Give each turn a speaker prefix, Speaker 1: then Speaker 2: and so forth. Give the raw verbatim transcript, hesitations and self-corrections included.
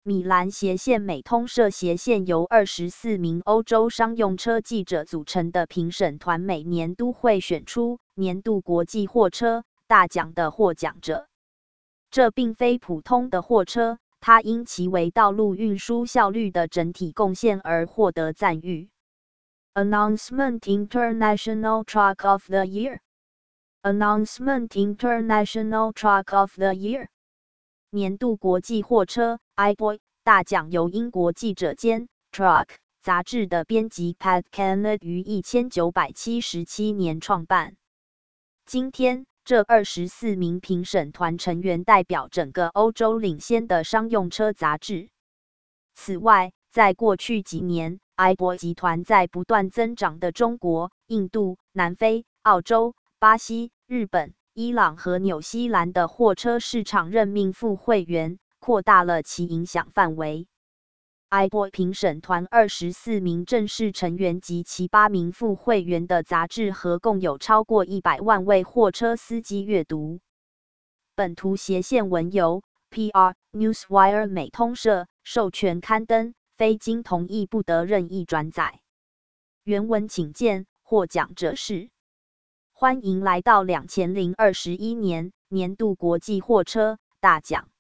Speaker 1: 米兰斜线美通社斜线由二十四名欧洲商用车记者组成的评审团每年都会选出年度国际货车大奖的获奖者。这并非普通的货车，它因其为道路运输效率的整体贡献而获得赞誉。Announcement International Truck of the Year Announcement International Truck of the Year 年度国际货车 I B O Y 大奖由英国记者间 Truck 杂志的编辑 Pat Kennett 于一千九百七十七年创办。今天，这二十四名评审团成员代表整个欧洲领先的商用车杂志。此外，在过去几年 I B O Y 集团在不断增长的中国、印度、南非、澳洲、巴西、日本、伊朗和纽西兰的货车市场任命副会员，扩大了其影响范围。I B O Y 评审团二十四名正式成员及其八名副会员的杂志合共有超过一百万位货车司机阅读。本图斜线文由 P R Newswire 美通社授权刊登，非经同意不得任意转载。原文请见，获奖者是。欢迎来到二千二十一年年度国际货车大奖。